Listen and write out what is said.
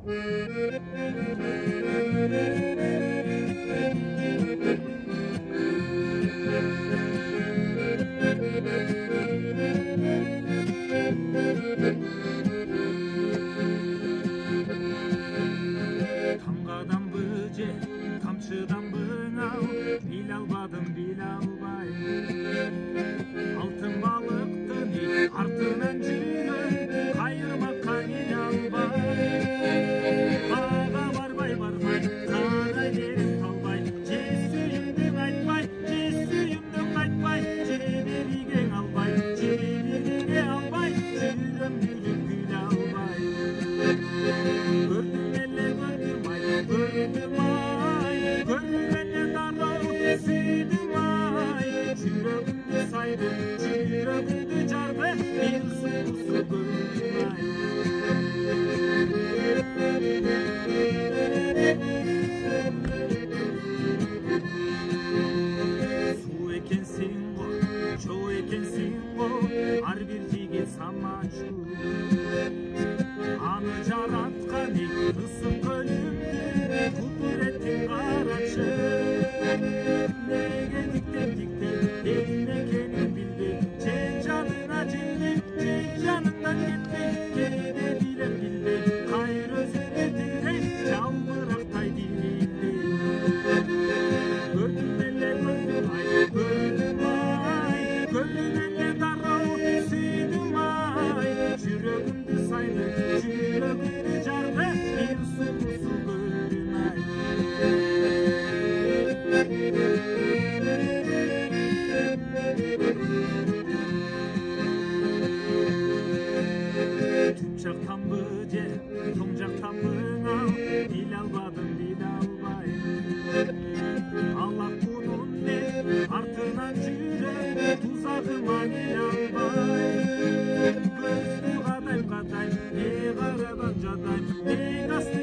Тамгадан быже, тамчыдан быңал, биле албадым, биле албай. Алтын балыктын артынан жүрөм, кайырмакка келе албай. Ага барбай, карай берип калбай, же сүйүмдүң айтпай, же сүйүмдүң айтпай, же бериге албай, же бериге албай, жүрөм жүрүп биле албай. Көрдүм эле көрдүм ай, көрдүм эле дароо сүйдүм ай, жүрөгүмдү сайды, жүрөгүмдү жарды, бир суусу көрдүм ай. Суу экенсиң го, чоо экенсиң го, ар бир жигит самачу. Аны жараткан ысык көлүмдү, кудуретин карачы. Неге тиктеп, элине экенин билбей, же жанына жетпей, же жанынан кетпей, кээде билем билбей, кайра өзүнө тирей, жалбырактай дилиндей. Көрдүм эле көрдүм ай, көрдүм эле дароо сүйдүм ай, жүрөгүмдү сайды, жүрөгүмдү жарды, бир суусу көрдүм ай. Түп жактан быже, тоң жактан быңал, биле албадым, биле албай. Алак кунун деп артынан жүрөм, тузагыма келе албай. Көздү кадайм, не карадан жадайм, неге асты